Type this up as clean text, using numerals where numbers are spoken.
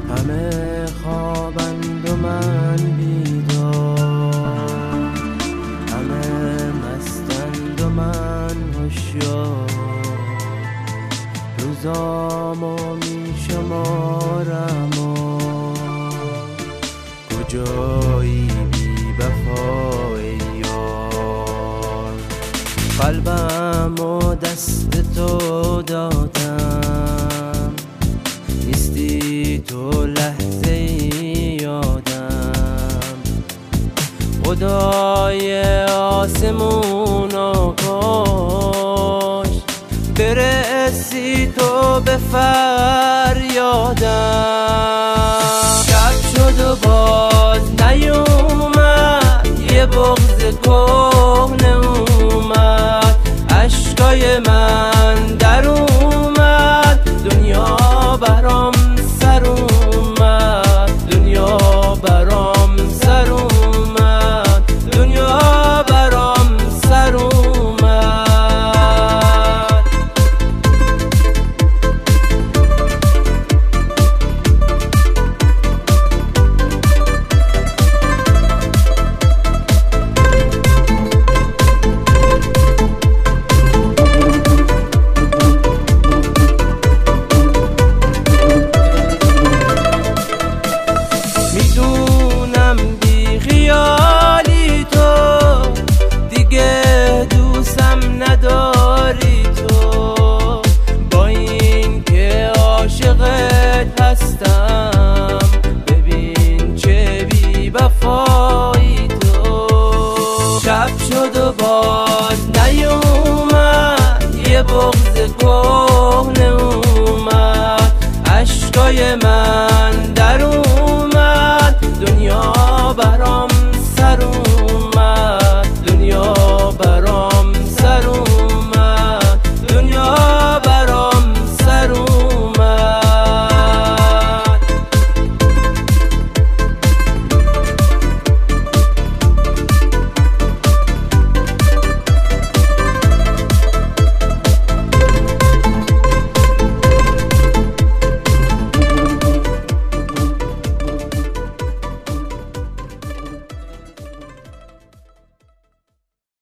همه خوابند و من بیدار، همه مستند و من هوشیار. روزامو میشمارم و کجایی بی وفای یار. قلبمو دست تو دادم، نیستی تو لحظه یادم. خدای آسمون آکاش برسی تو به فریادم. شب شد و باز نیومد، یه بغض کهنه اومد، اشکای من در اومد. دنیا برام سر اومد، دنیا برام سر اومد، دنیا برام سر اومد. میدونم بی خیالی تو، دیگه دوستم نداری تو. با این که عاشقت هستم، ببین چه بی وفایی تو. شب شد و باز نیومد، یه بغض کهنه اومد، اشکای من